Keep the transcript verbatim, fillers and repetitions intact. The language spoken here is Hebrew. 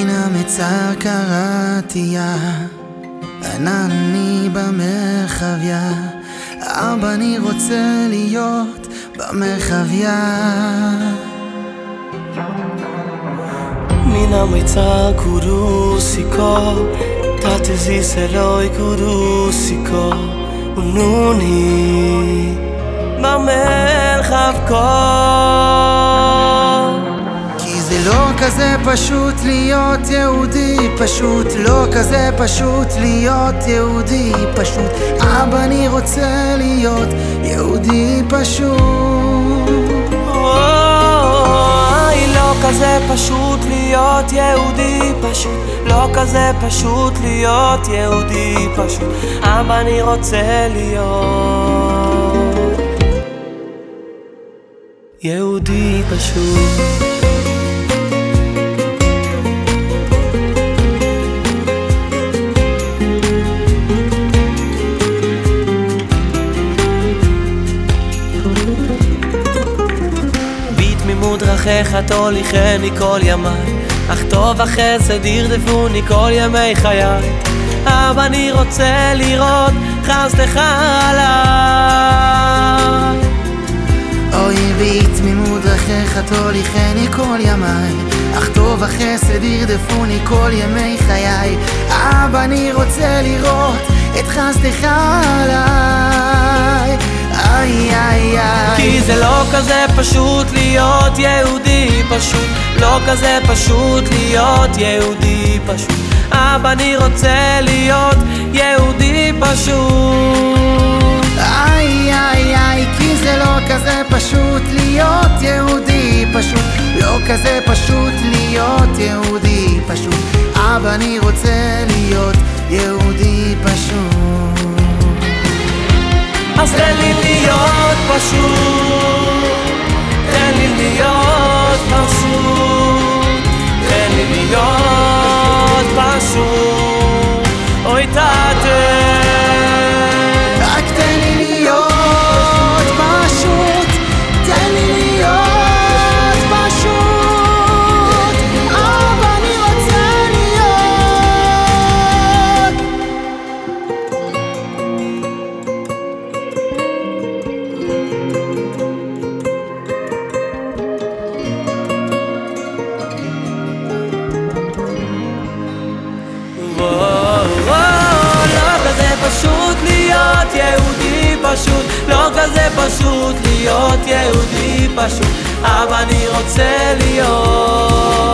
מן המצר קראתיה, ענני במרחביה, אבא אני רוצה להיות במרחביה. מן המצר קורוסיקו, תתזי סלוי קורוסיקו, ונוני במרחב כה. כי זה לא כזה פשוט להיות יהודי, פשוט לא כזה פשוט להיות יהודי, פשוט אבא אני רוצה להיות יהודי פשוט. לא כזה פשוט להיות יהודי פשוט, לא כזה פשוט להיות יהודי פשוט, אבא אני רוצה להיות יהודי פשוט. דרכיך תוליכני כל ימיי, אך טוב החסד ירדפוני כל ימי חיי. אבא אני רוצה לראות חסדך עליי. אוי בתמימות דרכיך תוליכני כל ימיי, אך טוב החסד ירדפוני כל ימי חיי. אבא אני רוצה לראות את חסדך עליי. איי איי איי. כי זה לא כזה פשוט להיות יהודי פשוט, לא כזה פשוט להיות יהודי פשוט, אבא אני רוצה להיות יהודי פשוט. איי איי איי. כי זה לא כזה פשוט להיות יהודי פשוט, לא כזה פשוט להיות יהודי פשוט, אבא אני רוצה להיות יהודי פשוט. אז תן לי להיות פשוט, תן לי להיות פשוט, תן לי להיות פשוט, אוי תתן. רק תן לי להיות פשוט, תן לי להיות פשוט, אבא אני רוצה להיות. פשוט להיות יהודי פשוט, לא כזה פשוט להיות יהודי פשוט, אבא אני רוצה להיות